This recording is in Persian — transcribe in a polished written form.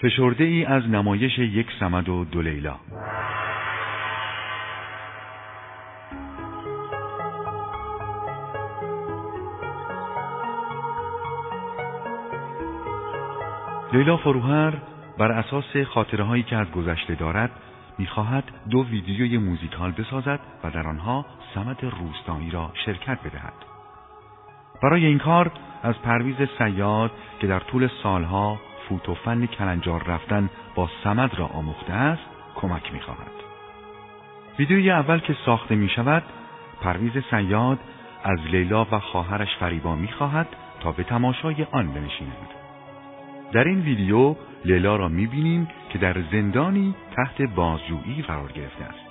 فشرده ای از نمایش یک صمد و دو لیلا. لیلا فروهر بر اساس خاطره‌هایی که از گذشته دارد می‌خواهد 2 ویدیوی موزیکال بسازد و در آنها صمد روستایی را شرکت بدهد. برای این کار از پرویز صیاد که در طول سالها فوت و فن کلنجار رفتن با صمد را آموخته است کمک می‌خواهد. ویدیوی اول که ساخته می‌شود، پرویز صیاد از لیلا و خواهرش فریبا می‌خواهد تا به تماشای آن بنشینند. در این ویدیو لیلا را می‌بینیم که در زندانی تحت بازجویی قرار گرفته است.